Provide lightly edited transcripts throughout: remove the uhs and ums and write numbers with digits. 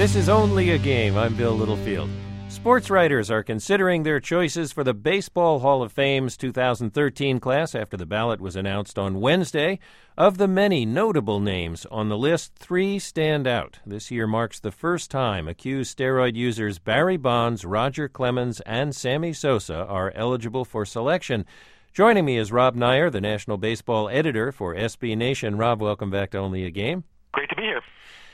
This is Only a Game. I'm Bill Littlefield. Sports writers are considering their choices for the Baseball Hall of Fame's 2013 class after the ballot was announced on Wednesday. Of the many notable names on the list, 3 stand out. This year marks the first time accused steroid users Barry Bonds, Roger Clemens, and Sammy Sosa are eligible for selection. Joining me is Rob Neyer, the National Baseball Editor for SB Nation. Rob, welcome back to Only a Game. Great to be here.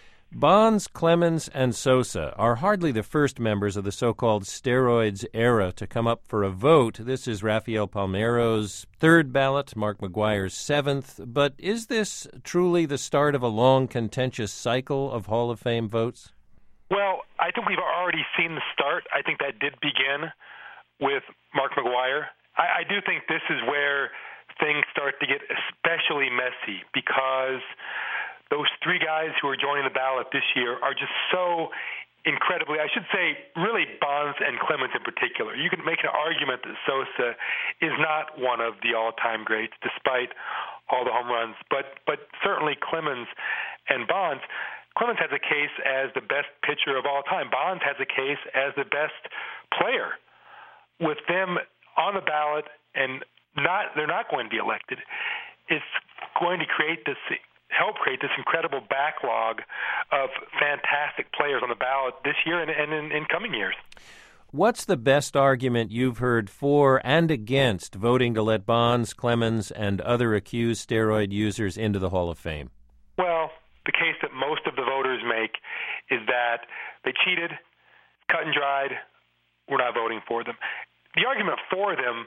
Bonds, Clemens, and Sosa are hardly the first members of the so-called steroids era to come up for a vote. This is Rafael Palmeiro's 3rd ballot, Mark McGwire's 7th. But is this truly the start of a long, contentious cycle of Hall of Fame votes? Well, I think we've already seen the start. I think that did begin with Mark McGwire. I do think this is where things start to get especially messy because those 3 guys who are joining the ballot this year are just so incredibly, I should say, really Bonds and Clemens in particular. You can make an argument that Sosa is not one of the all-time greats despite all the home runs, but certainly Clemens and Bonds. Clemens has a case as the best pitcher of all time. Bonds has a case as the best player. With them on the ballot and they're not going to be elected, it's going to help create this incredible backlog of fantastic players on the ballot this year and in coming years. What's the best argument you've heard for and against voting to let Bonds, Clemens, and other accused steroid users into the Hall of Fame? Well, the case that most of the voters make is that they cheated, cut and dried, we're not voting for them. The argument for them,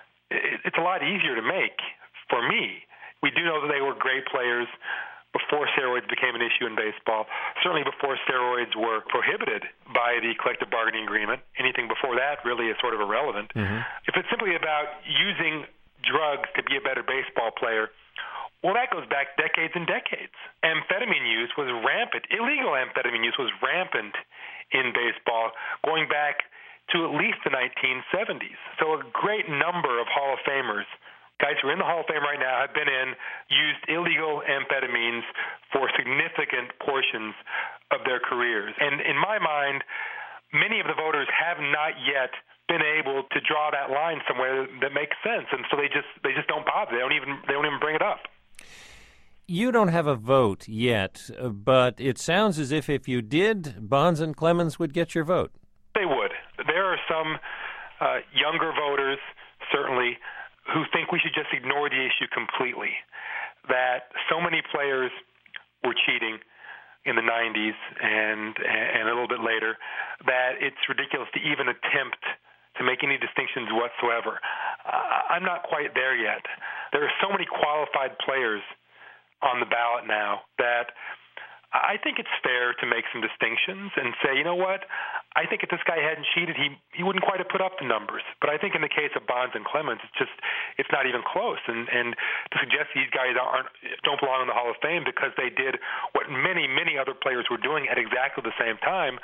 it's a lot easier to make for me. We do know that they were great players before steroids became an issue in baseball, certainly before steroids were prohibited by the collective bargaining agreement. Anything before that really is sort of irrelevant. Mm-hmm. If it's simply about using drugs to be a better baseball player, well, that goes back decades and decades. Amphetamine use was rampant. Illegal amphetamine use was rampant in baseball going back to at least the 1970s. So a great number of Hall of Famers, guys who are in the Hall of Fame right now, have used illegal amphetamines for significant portions of their careers. And in my mind, many of the voters have not yet been able to draw that line somewhere that makes sense, and so they just don't bother. They don't even bring it up. You don't have a vote yet, but it sounds as if you did, Bonds and Clemens would get your vote. They would. There are some younger voters, certainly, who think we should just ignore the issue completely, that so many players were cheating in the 90s and a little bit later that it's ridiculous to even attempt to make any distinctions whatsoever. I'm not quite there yet. There are so many qualified players on the ballot now that I think it's fair to make some distinctions and say, you know what, I think if this guy hadn't cheated, he wouldn't quite have put up the numbers. But I think in the case of Bonds and Clemens, it's not even close. And to suggest these guys don't belong in the Hall of Fame because they did what many, many other players were doing at exactly the same time,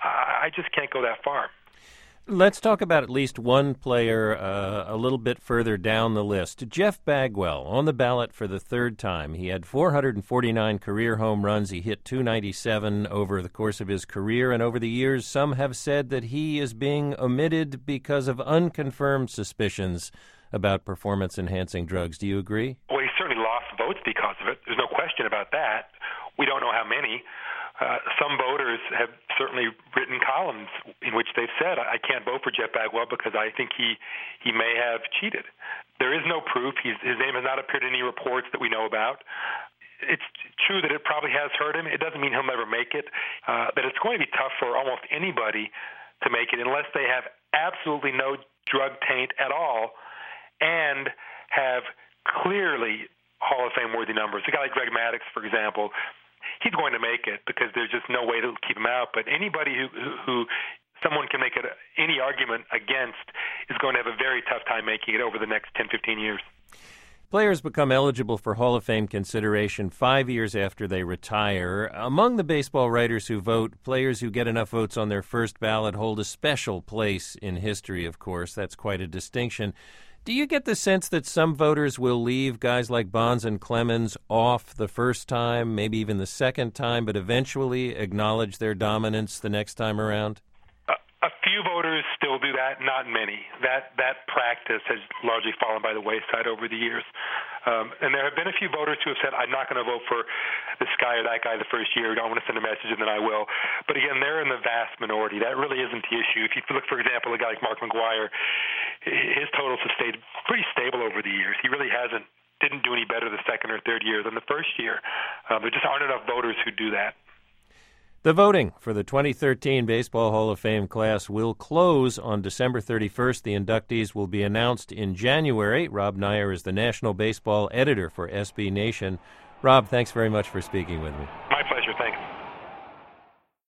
I just can't go that far. Let's talk about at least one player a little bit further down the list. Jeff Bagwell, on the ballot for the 3rd time. He had 449 career home runs. He hit .297 over the course of his career, and over the years, some have said that he is being omitted because of unconfirmed suspicions about performance-enhancing drugs. Do you agree? Well, he certainly lost votes because of it. There's no question about that. We don't know how many. Some voters have certainly written columns in which they've said, I can't vote for Jeff Bagwell because I think he may have cheated. There is no proof. His name has not appeared in any reports that we know about. It's true that it probably has hurt him. It doesn't mean he'll never make it. That it's going to be tough for almost anybody to make it unless they have absolutely no drug taint at all and have clearly Hall of Fame-worthy numbers. A guy like Greg Maddux, for example, he's going to make it because there's just no way to keep him out. But anybody who someone can make any argument against is going to have a very tough time making it over the next 10, 15 years. Players become eligible for Hall of Fame consideration 5 years after they retire. Among the baseball writers who vote, players who get enough votes on their first ballot hold a special place in history, of course. That's quite a distinction. Do you get the sense that some voters will leave guys like Bonds and Clemens off the first time, maybe even the second time, but eventually acknowledge their dominance the next time around? A few voters still do that, not many. That practice has largely fallen by the wayside over the years. And there have been a few voters who have said, I'm not going to vote for this guy or that guy the first year. I want to send a message and then I will. But again, they're in the vast minority. That really isn't the issue. If you look, for example, a guy like Mark McGwire, his totals have stayed pretty stable over the years. He really didn't do any better the second or third year than the first year. There just aren't enough voters who do that. The voting for the 2013 Baseball Hall of Fame class will close on December 31st. The inductees will be announced in January. Rob Neyer is the national baseball editor for SB Nation. Rob, thanks very much for speaking with me.